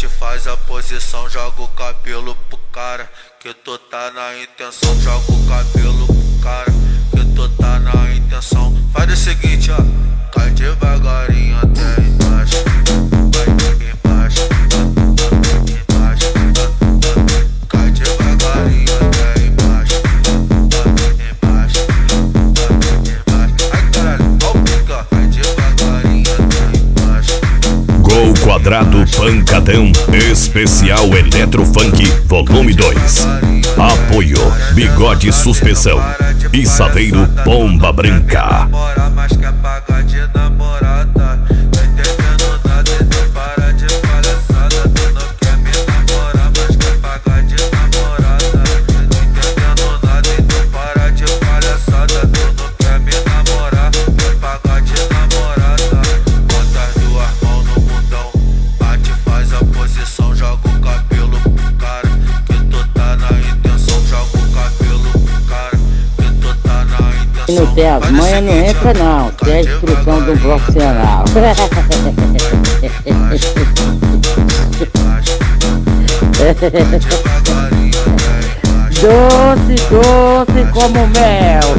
bate, faz a posição, joga o cabelo pro cara. Que tu tá na intenção, joga o cabelo pro cara. Que tu tá na intenção. Faz o seguinte, ó. Cai devagarinho até embaixo. Vai embaixo, embaixo. Cai devagarinho até embaixo. Embaixo, embaixo. Ai caralho, ó o pica. Cai devagarinho até embaixo. Gol Quadrado Pancadão Especial Eletrofunk Volume 2. Apoio Bigode Suspensão e Saveiro Pomba Branca. Mas quer pagar de namorada. Não entendendo nada, então para de palhaçada. Tu não quer me namorar, mas quer pagar de namorada. Não entendendo nada, então para de palhaçada. Tu não quer me namorar, quer pagar de namorada. Bota as duas mãos no mundão, bate, faz a posição, joga o cabelo pro cara. Que tu tá na intenção, joga o cabelo pro cara. Que tu tá na intenção. Não tem as manhas, não entra não, tem a instrução do profissional. Doce, doce como mel.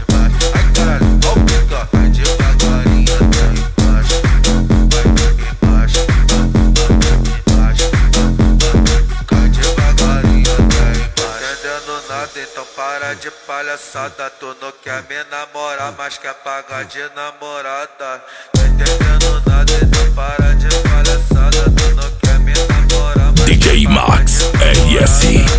Então para de palhaçada. Tu não quer me namorar, mas quer pagar de namorada. Não entendendo nada, então para de palhaçada. Tu não quer me namorar, mas DJ Max RS